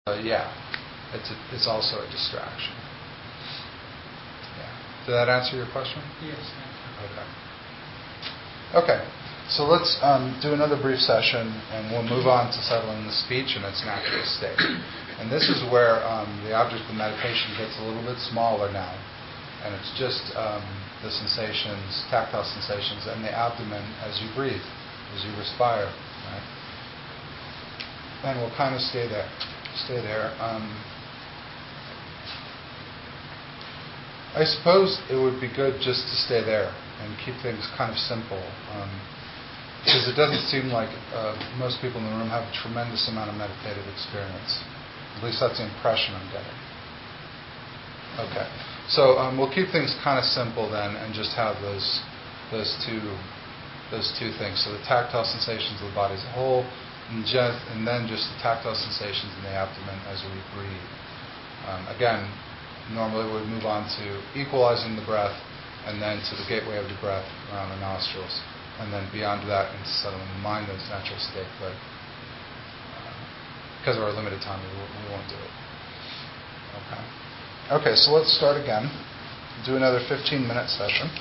Yeah, it's also a distraction. Yeah. Did that answer your question? Yes, thank you. Okay. So let's do another brief session, and we'll move on to settling the speech in its natural state. And this is where the object of meditation gets a little bit smaller now, and it's just the sensations, tactile sensations, and the abdomen as you breathe, as you respire. Right? And we'll kind of stay there. I suppose it would be good just to stay there and keep things kind of simple. Because it doesn't seem like most people in the room have a tremendous amount of meditative experience. At least that's the impression I'm getting. Okay, so we'll keep things kind of simple then, and just have those two things. So the tactile sensations of the body as a whole, and then just the tactile sensations in the abdomen as we breathe. Again, normally we would move on to equalizing the breath, and then to the gateway of the breath around the nostrils. And then beyond that, into settling the mind in its natural state. But because of our limited time, we won't do it. Okay, so let's start again. Do another 15-minute session.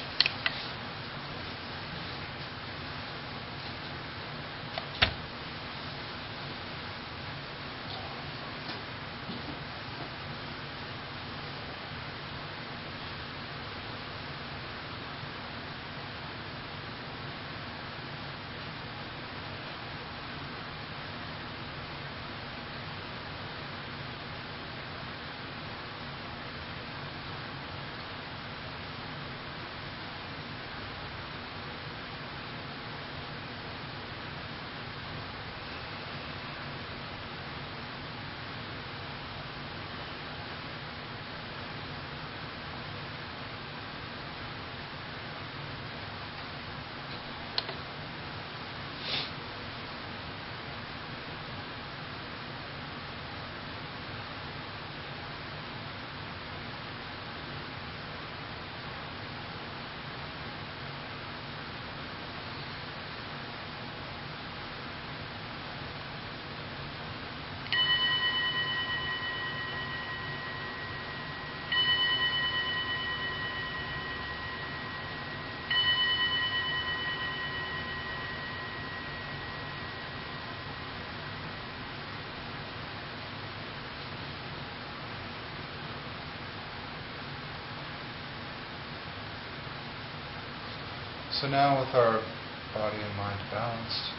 So now, with our body and mind balanced,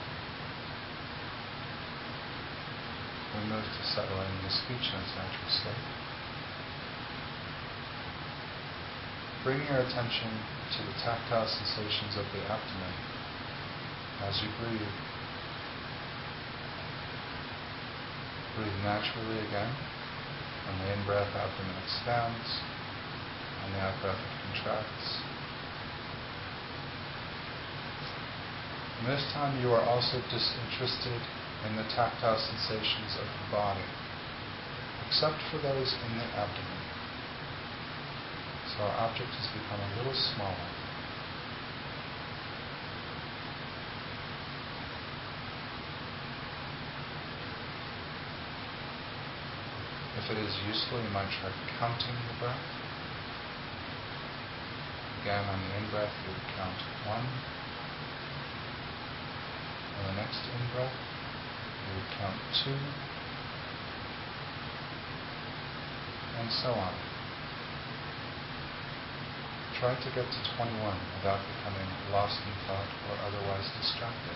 we move to settling the speech in its natural state. Bring your attention to the tactile sensations of the abdomen as you breathe. Breathe naturally again. On the in-breath, abdomen expands. On the out-breath, it contracts. And this time you are also disinterested in the tactile sensations of the body, except for those in the abdomen. So our object has become a little smaller. If it is useful, you might try counting the breath. Again, on the in-breath, you would count 1. On the next in-breath, you would count 2, and so on. Try to get to 21 without becoming lost in thought or otherwise distracted.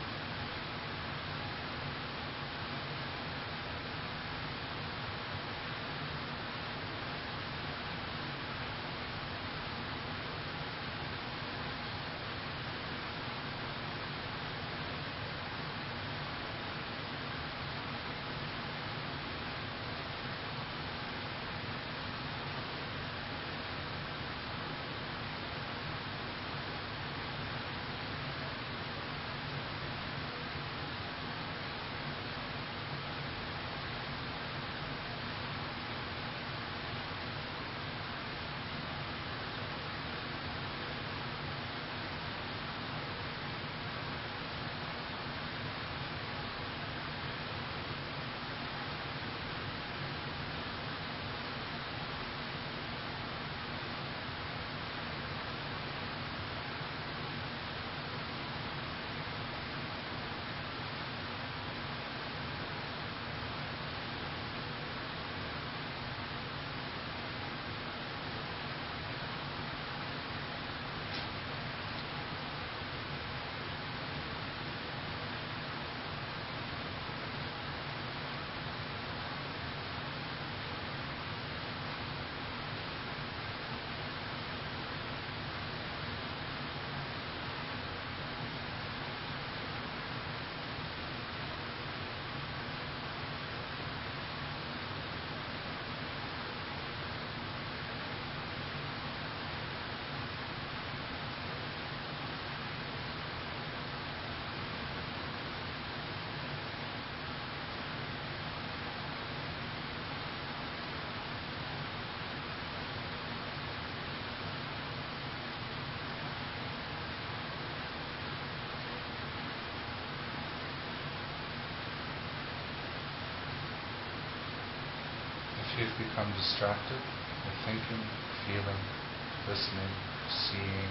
you've become distracted with thinking, feeling, listening, seeing,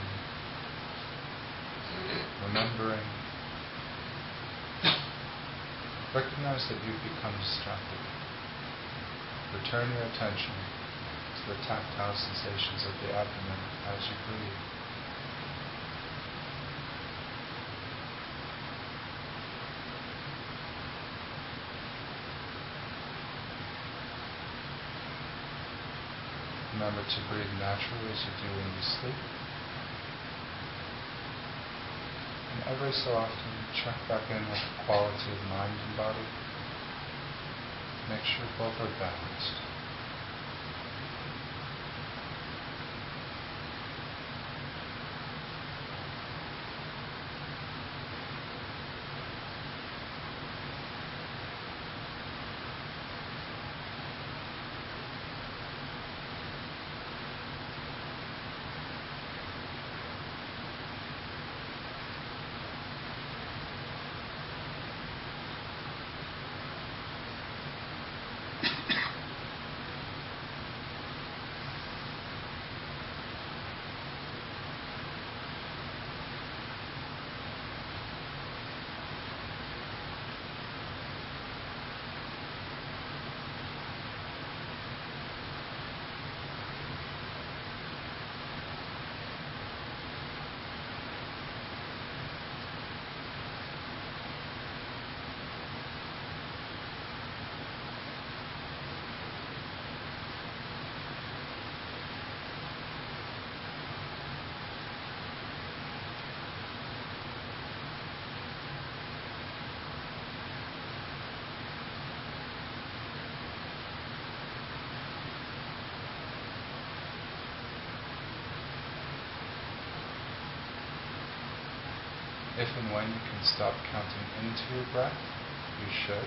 remembering, recognize that you've become distracted. Return your attention to the tactile sensations of the abdomen as you breathe. Remember to breathe naturally as you do when you sleep. And every so often, check back in with the quality of mind and body. Make sure both are balanced. If and when you can stop counting into your breath, you should.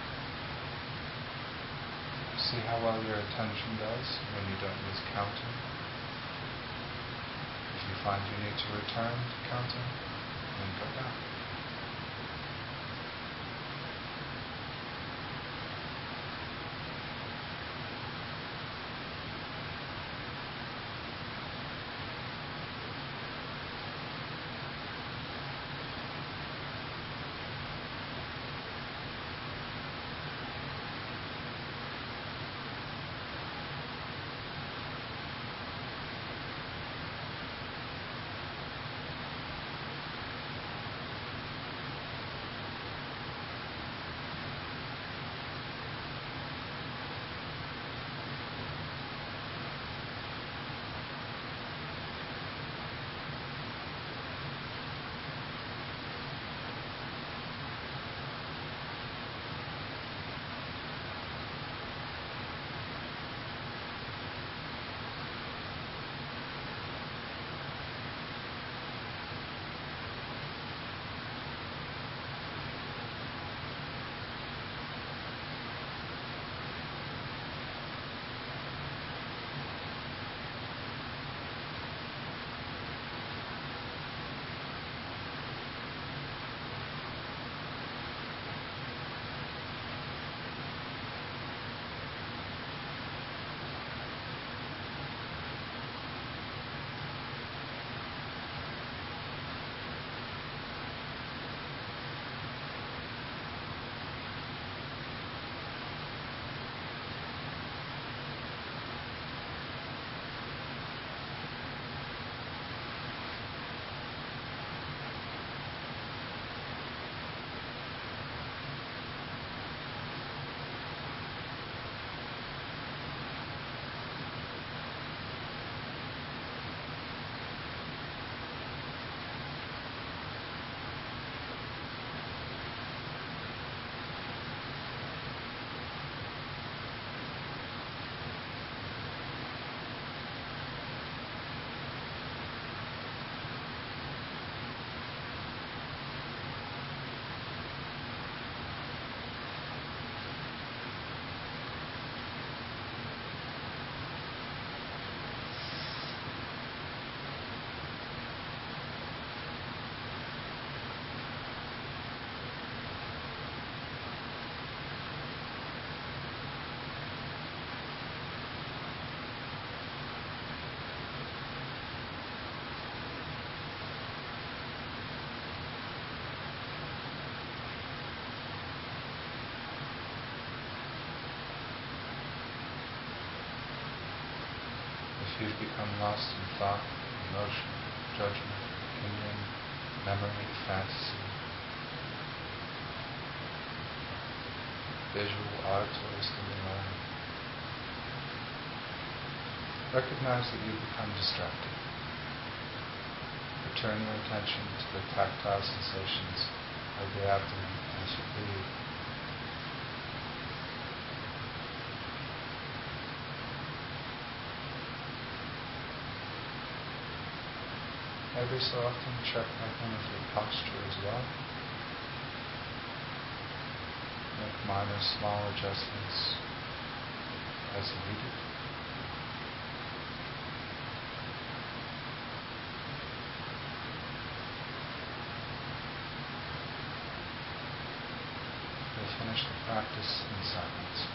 See how well your attention does when you don't use counting. If you find you need to return to counting, then go back. you've become lost in thought, emotion, judgment, opinion, memory, fantasy, visual, auditory stimuli, recognize that you've become distracted. Return your attention to the tactile sensations of the abdomen as you breathe. Every so often, check back in with your posture as well. Make minor, small adjustments as needed. We'll finish the practice in silence.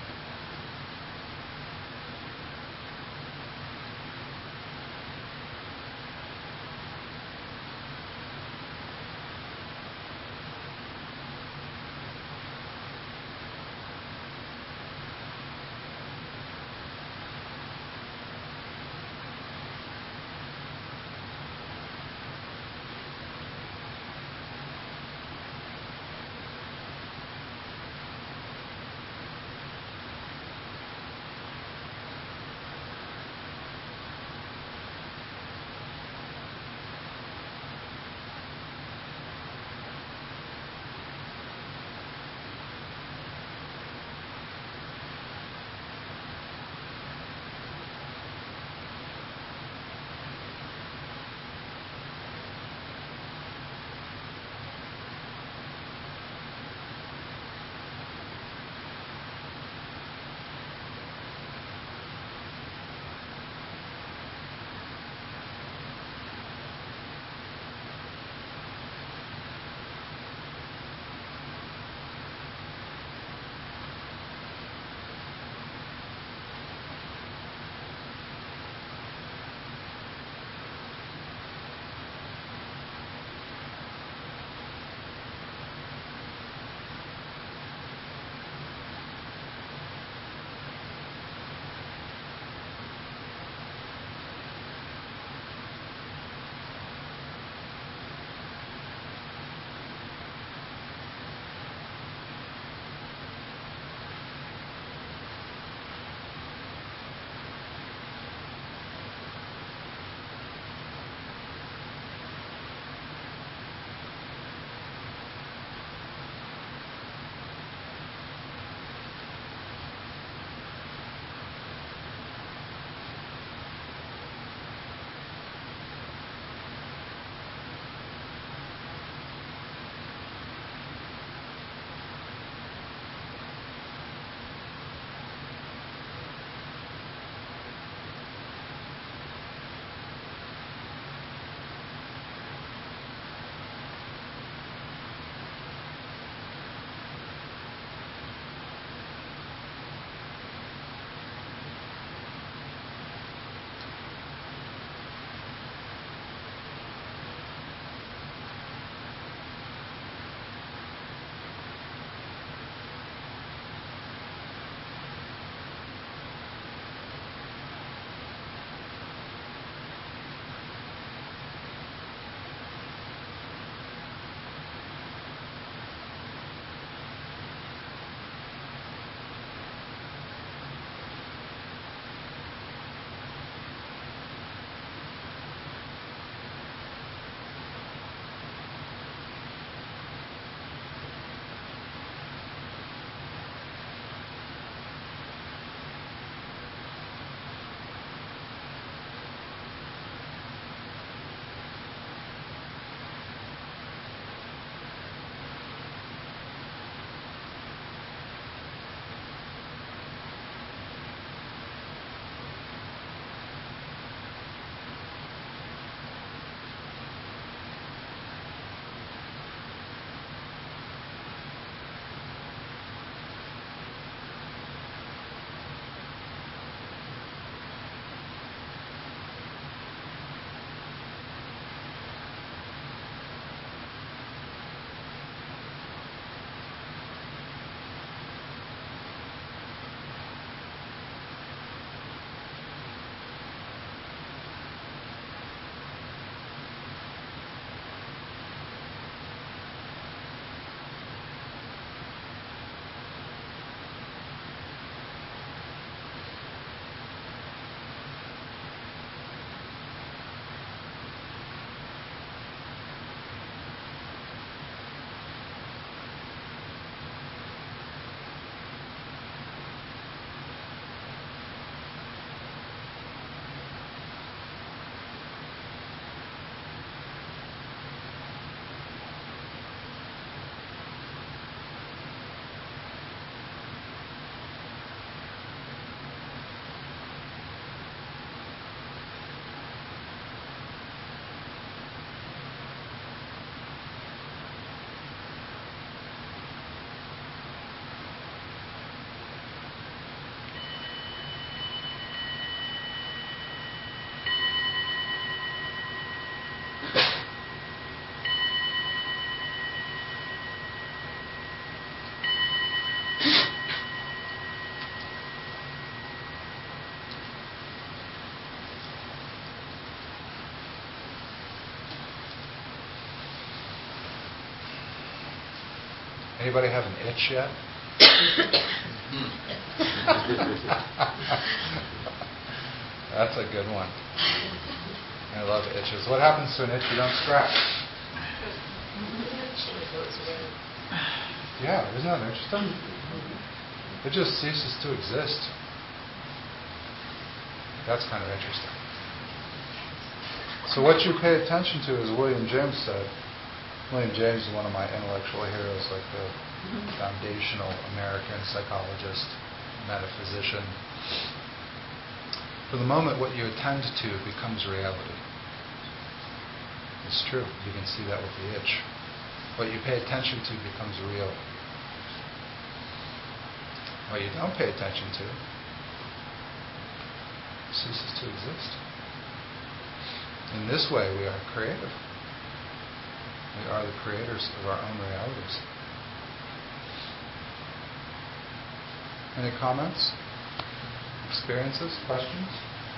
Anybody have an itch yet? That's a good one. I love itches. What happens to an itch you don't scratch? Yeah, isn't that interesting? It just ceases to exist. That's kind of interesting. So what you pay attention to, as William James said, William James is one of my intellectual heroes, like the foundational American psychologist, metaphysician. For the moment, what you attend to becomes reality. It's true. You can see that with the itch. What you pay attention to becomes real. What you don't pay attention to ceases to exist. In this way, we are creative. We are the creators of our own realities. Any comments? Experiences? Questions?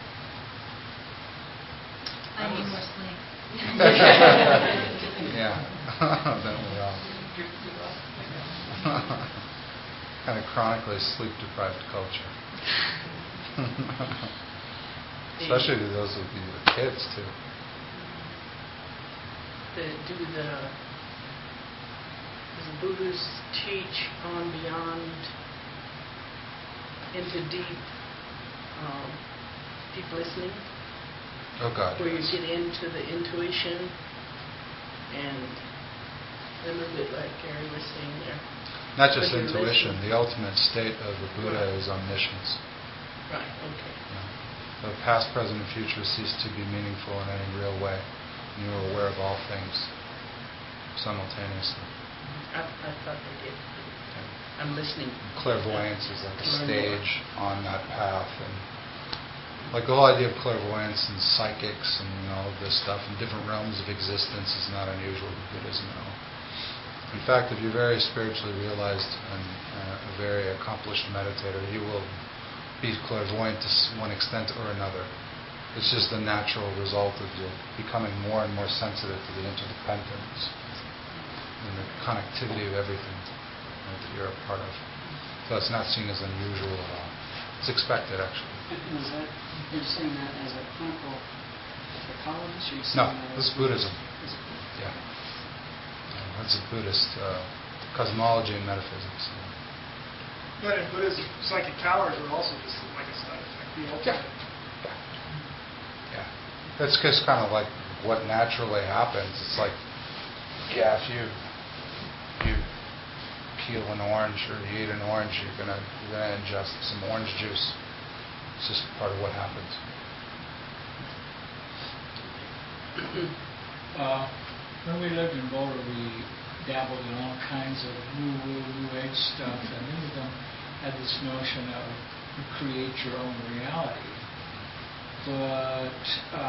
I need more sleep. Yeah. Don't we all? Kind of chronically sleep-deprived culture. Especially to those of you with kids, too. Does the Buddhists teach on beyond into deep listening? Oh God, where yes. you get into the intuition and a little bit like Gary was saying there. Not just But intuition, the ultimate state of the Buddha is omniscience. Right, okay. The past, present, and future cease to be meaningful in any real way. You are aware of all things simultaneously. I thought they did. Yeah. I'm listening. Clairvoyance is like a stage on that path, and like the whole idea of clairvoyance and psychics and all of this stuff in different realms of existence is not unusual to Buddhism at all. In fact, if you're very spiritually realized and a very accomplished meditator, you will be clairvoyant to one extent or another. It's just a natural result of you becoming more and more sensitive to the interdependence and the connectivity of everything that you're a part of. So it's not seen as unusual at all. It's expected, actually. And is that, you're saying that as a clinical psychologist? Or you're No, saying that this is as Buddhism. Buddhism? Yeah. That's a Buddhist cosmology and metaphysics. But in Buddhism, psychic powers are also just like a side effect. The ultimate. Yeah. That's just kind of like what naturally happens. It's like, if you peel an orange or you eat an orange, you're gonna ingest some orange juice. It's just part of what happens. When we lived in Boulder, we dabbled in all kinds of woo-woo, New Age stuff, and many of them had this notion of you create your own reality. But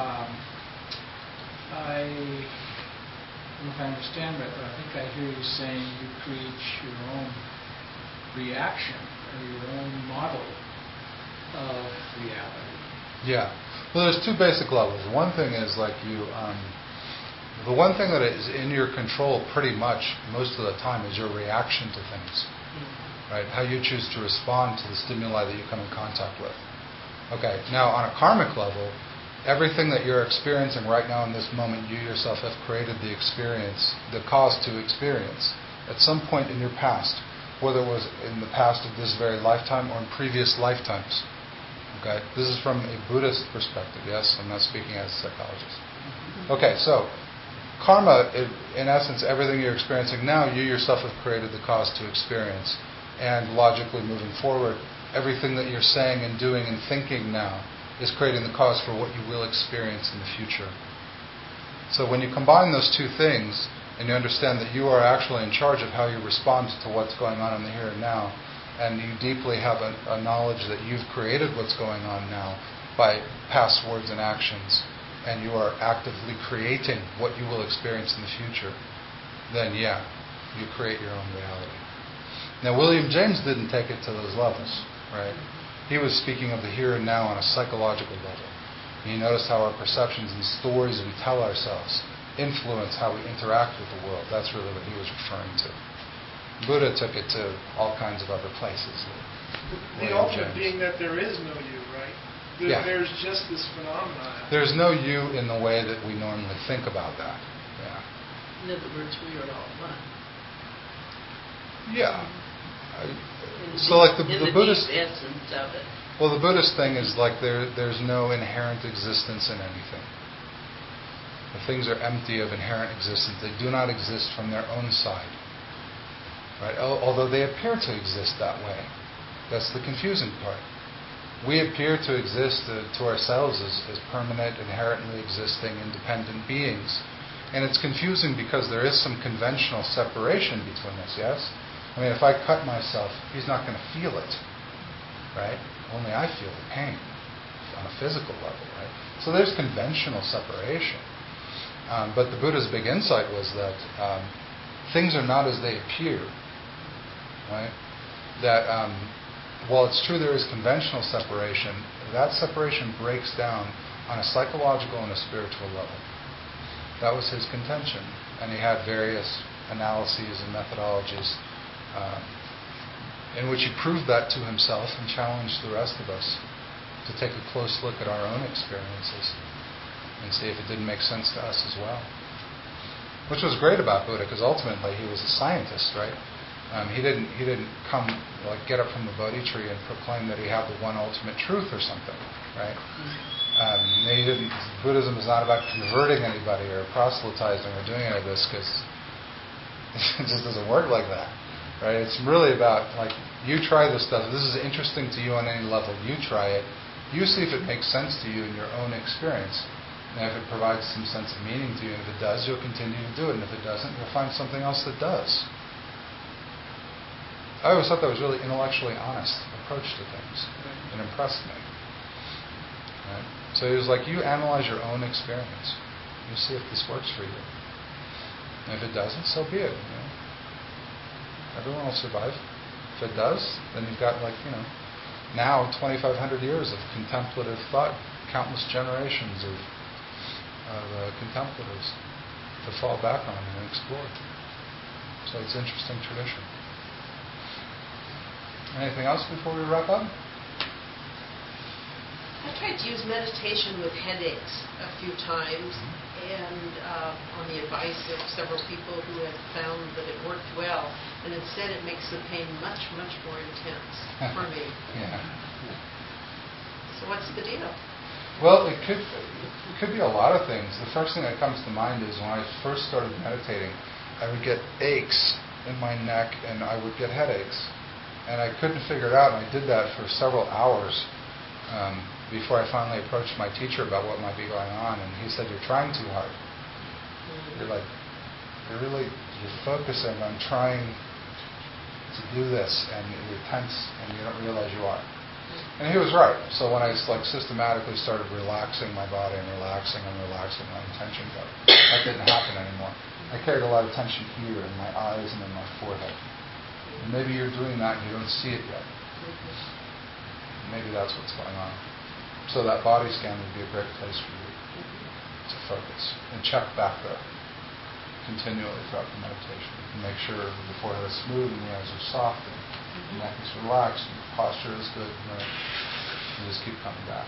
I don't know if I understand right, but I think I hear you saying you create your own reaction or your own model of reality. Yeah. Well, there's two basic levels. One thing is like the one thing that is in your control pretty much most of the time is your reaction to things. Right? How you choose to respond to the stimuli that you come in contact with. Okay, now on a karmic level, everything that you're experiencing right now in this moment, you yourself have created the experience, the cause to experience, at some point in your past, whether it was in the past of this very lifetime or in previous lifetimes. Okay, this is from a Buddhist perspective, yes? I'm not speaking as a psychologist. Okay, so karma, in essence, everything you're experiencing now, you yourself have created the cause to experience. And logically moving forward, everything that you're saying and doing and thinking now is creating the cause for what you will experience in the future. So when you combine those two things, and you understand that you are actually in charge of how you respond to what's going on in the here and now, and you deeply have a knowledge that you've created what's going on now by past words and actions, and you are actively creating what you will experience in the future, then yeah, you create your own reality. Now, William James didn't take it to those levels, right? He was speaking of the here and now on a psychological level. And you notice how our perceptions and stories we tell ourselves influence how we interact with the world. That's really what he was referring to. Buddha took it to all kinds of other places. The William ultimate James. being that there is no you, right? Yeah. There's just this phenomenon. There's no you in the way that we normally think about that. Yeah. In other words, we are all one. Yeah. In So like the in Buddhist, deep essence of it. well, the Buddhist thing is like there's no inherent existence in anything. The things are empty of inherent existence. They do not exist from their own side. Right? Although they appear to exist that way. That's the confusing part. We appear to exist to ourselves as permanent, inherently existing, independent beings. And it's confusing because there is some conventional separation between us, yes? I mean, if I cut myself, he's not going to feel it, right? Only I feel the pain on a physical level, right? So there's conventional separation. But the Buddha's big insight was that things are not as they appear, right? That while it's true there is conventional separation, that separation breaks down on a psychological and a spiritual level. That was his contention. And he had various analyses and methodologies in which he proved that to himself and challenged the rest of us to take a close look at our own experiences and see if it didn't make sense to us as well. Which was great about Buddha, because ultimately he was a scientist, right? He didn't come get up from the Bodhi tree and proclaim that he had the one ultimate truth or something, right? He didn't. Buddhism is not about converting anybody or proselytizing or doing any of this, because it just doesn't work like that, right? It's really about you try this stuff. If this is interesting to you on any level, you try it. You see if it makes sense to you in your own experience. And if it provides some sense of meaning to you, and if it does, you'll continue to do it. And if it doesn't, you'll find something else that does. I always thought that was really intellectually honest approach to things. It impressed me. Right? So he was like, you analyze your own experience. You see if this works for you. And if it doesn't, so be it. Everyone will survive. If it does, then you've got now 2,500 years of contemplative thought, countless generations of contemplatives to fall back on and explore. So it's an interesting tradition. Anything else before we wrap up? I tried to use meditation with headaches a few times, and on the advice of several people who had found that it worked well, and instead it makes the pain much, much more intense for me. Yeah. So what's the deal? Well, it could be a lot of things. The first thing that comes to mind is when I first started meditating, I would get aches in my neck and I would get headaches. And I couldn't figure it out, and I did that for several hours before I finally approached my teacher about what might be going on. And he said, "You're trying too hard. You're focusing on trying to do this, and you're tense, and you don't realize you are." And he was right. So when I systematically started relaxing my body and relaxing my intention go, that didn't happen anymore. I carried a lot of tension here in my eyes and in my forehead. And maybe you're doing that and you don't see it yet. Maybe that's what's going on. So that body scan would be a great place for you to focus and check back there continually throughout the meditation. And make sure the forehead is smooth and the eyes are soft and the neck is relaxed and the posture is good. And just keep coming back.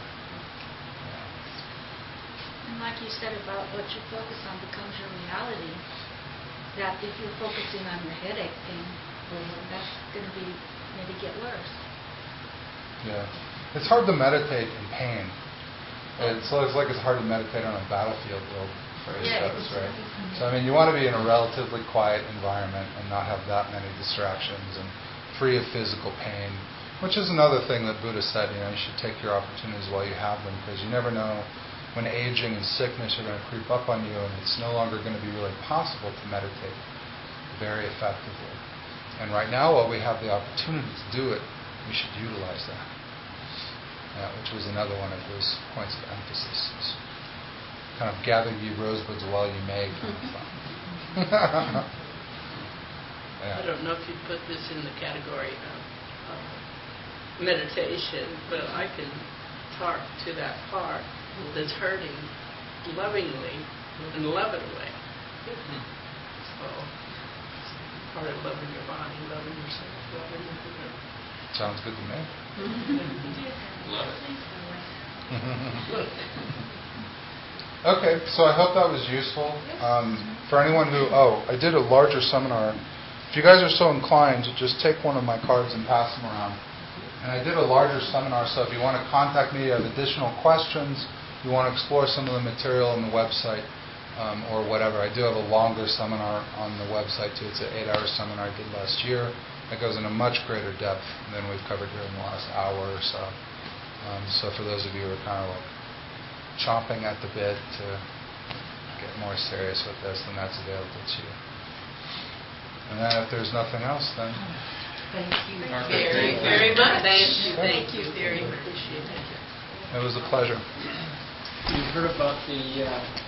Yeah. And like you said about what you focus on becomes your reality. That if you're focusing on the headache pain, that's going to maybe get worse. Yeah. It's hard to meditate in pain. It's like it's hard to meditate on a battlefield, the old phrase goes, right? So, you want to be in a relatively quiet environment and not have that many distractions and free of physical pain, which is another thing that Buddha said, you should take your opportunities while you have them, because you never know when aging and sickness are going to creep up on you and it's no longer going to be really possible to meditate very effectively. And right now, while we have the opportunity to do it, we should utilize that. Which was another one of his points of emphasis. Kind of gather ye rosebuds while you may kind of thing. I don't know if you'd put this in the category of meditation, but I can talk to that part that's hurting lovingly and love it away. So part of loving your body, loving yourself, loving everything. Sounds good to me. Love it. Okay, so I hope that was useful. For anyone who, I did a larger seminar. If you guys are so inclined, just take one of my cards and pass them around. And I did a larger seminar, so if you want to contact me, you have additional questions, you want to explore some of the material on the website, or whatever. I do have a longer seminar on the website too. It's an 8-hour seminar I did last year. That goes into much greater depth than we've covered here in the last hour or so. So for those of you who are kind of like chomping at the bit to get more serious with this, then that's available to you. And then if there's nothing else, then... Thank you Perfect. very, very much. Thank you very much. It was a pleasure. You heard about the